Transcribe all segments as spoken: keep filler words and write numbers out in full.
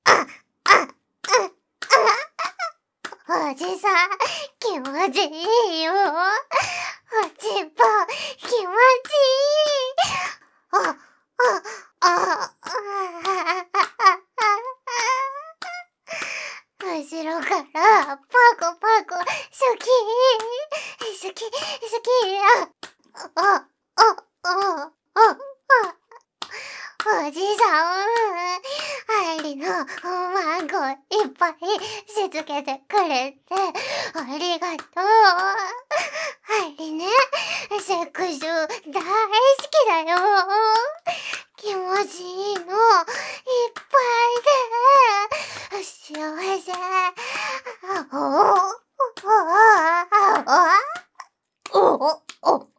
あ、あ、あ、おじさん、気持ちいいよ。おちんぽ、気持ちいい。あ、あ、あ、後ろからパコパコシャキーシャキシャキー。あ、あ、あ、あ、あ、おじさん、アイリのおまんこいっぱいしつけてくれてありがとう。アイリね、セクシュ大好きだよ。気持ちいいのいっぱいで幸せ。おおおおおお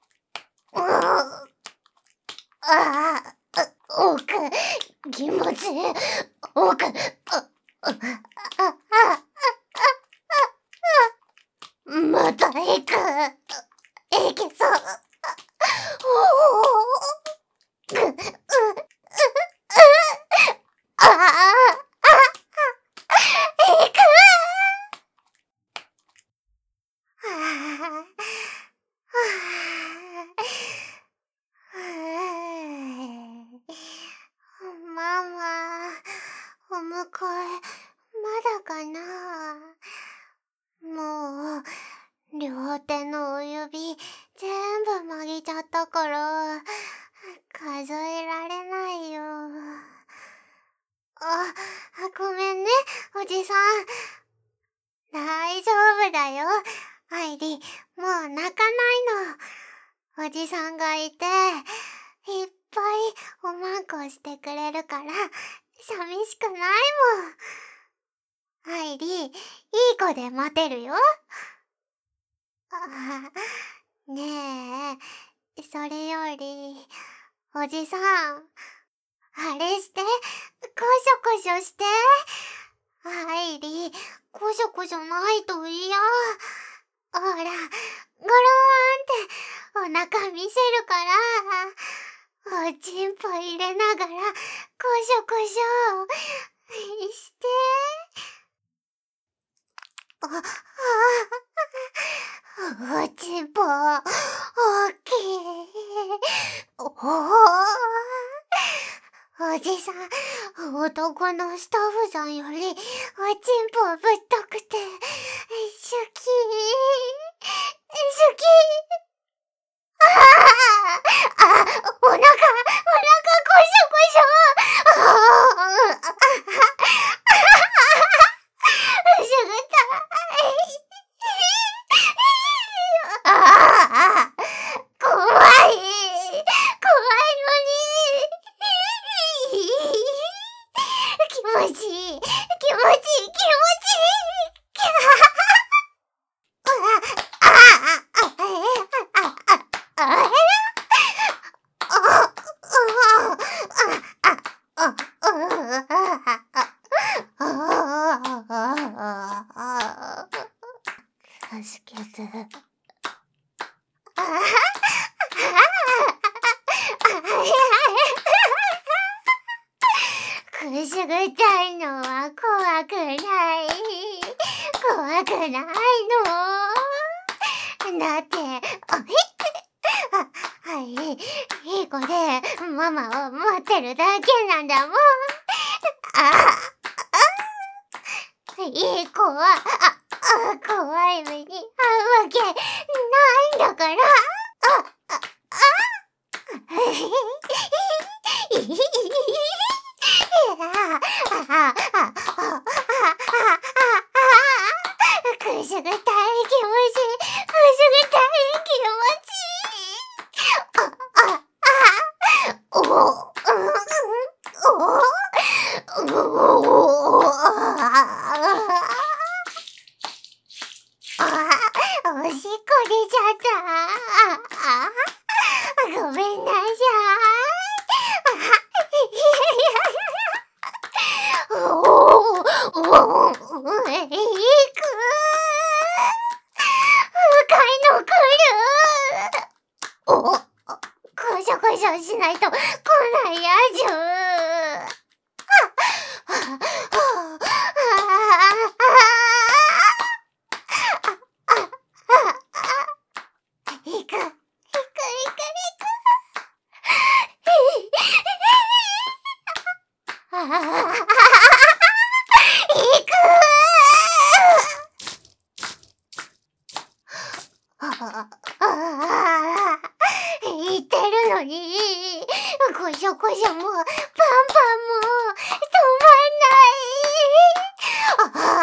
ああ、おく、気持ちいい。おく、あ、あ、あ、あ、また行く。行けそう。おお、く、う、う、ああ、あ、行く。はあ、ママ、お迎え、まだかな。もう、両手のお指、全部曲げちゃったから、数えられないよ。あ、ごめんね、おじさん。大丈夫だよ。アイリ、もう泣かないの。おじさんがいて、いっぱいおまんこしてくれるから、寂しくないもん。アイリ、いい子で待てるよ。あ、ねえ、それより、おじさん、あれして、こしょこしょして。アイリ、こしょこしょないと嫌。ほら、ゴローンってお腹見せるから、おちんぽ入れながら、こしょこしょして。あ、あ、おちんぽ、大きい。おお、おじさん、男のスタッフさんより、おちんぽぶっとくて、シュキー、シュキー。ああ、あ、お腹、お腹、こしょこしょ。ああ、くすぐったい。ああ、怖い。怖いのに。気持ちいい。気持ちいい。気持ちいい。キャああ、あ、あ、あ、あ、あ、助けて。くすぐったいのは怖くない。怖くないの。だって、あ、はい、いい子でママを待ってるだけなんだもん。あ、あ、いい子は、あ、あ、怖い目に遭うわけないんだから。あ、あ、あ、くすぐったい気持ち、くすぐったい気持ち。あ、あ、あ、おお、おお、あ、おしっこ出ちゃった。ごめんなさい。おお、おお、いく。深いの来る。お、こしょこしょしないと来ないやじゅ。 行く言ってるのに、こしょこしょもパンパンも止まんない。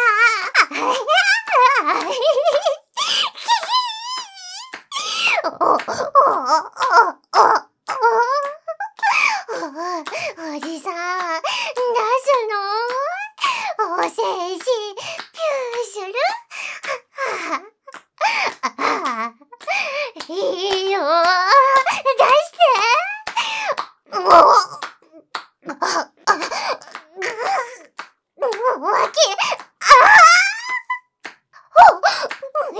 おおおおおじさん、出すの？おせんし、ピューする？いいよ、出して。もう、あ、あ、ぐ、わき、ああ、ほ、うい、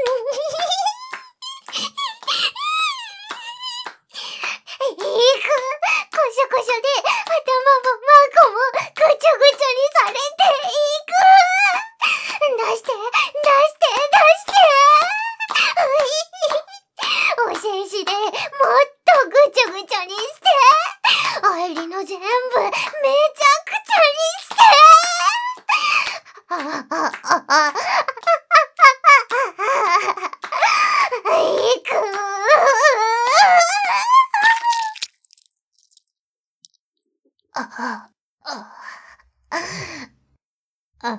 いく、こしょこしょで頭もマコもぐちょぐちょにされていく。出して、出して、出して。おせんしでもっとぐちょぐちょにして、愛理の全部めちゃくちゃにして。ああああいく。ああああ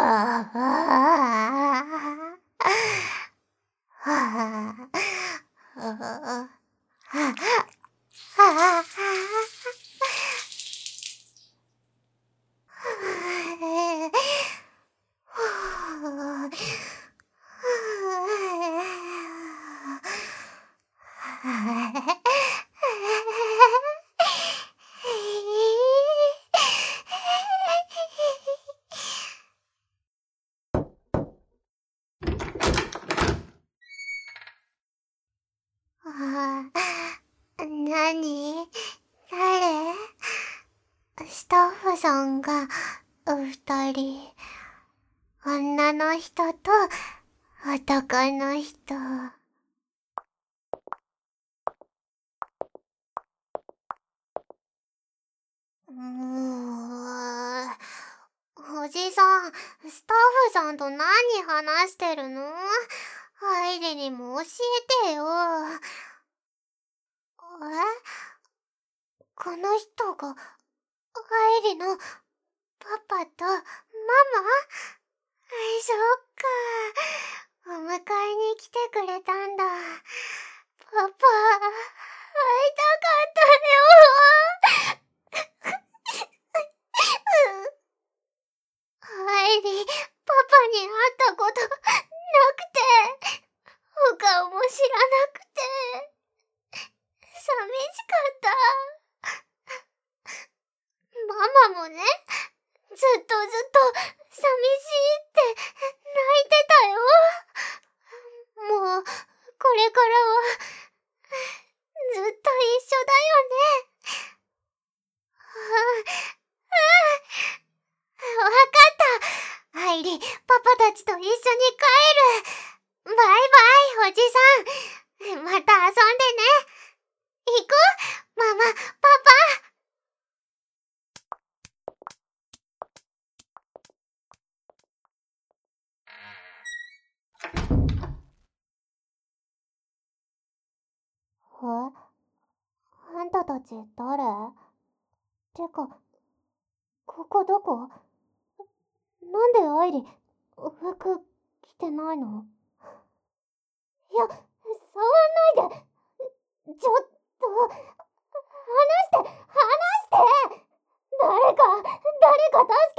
なに？誰？スタッフさんがお二人。女の人と男の人。もう、おじさん、スタッフさんと何話してるの？愛理にも教えてよ。え？この人が、愛理のパパとママ？そっか。お迎えに来てくれたんだ。パパ、会いたかったよ。愛理、パパに会ったことなくて、お顔も知らなくて、寂しかった。ママもね、ずっとずっと寂しいって泣いてたよ。もう、これからは、ずっと一緒だよね。わかった。愛理、パパたちと一緒に帰る。バイバイ、おじさん。また遊んでね。行く？ママ、パパ。え？あんたたち誰？てか、ここどこ？なんで愛理、服着てないの？いや、触んないで。ちょっと、離して、離して。誰か、誰か助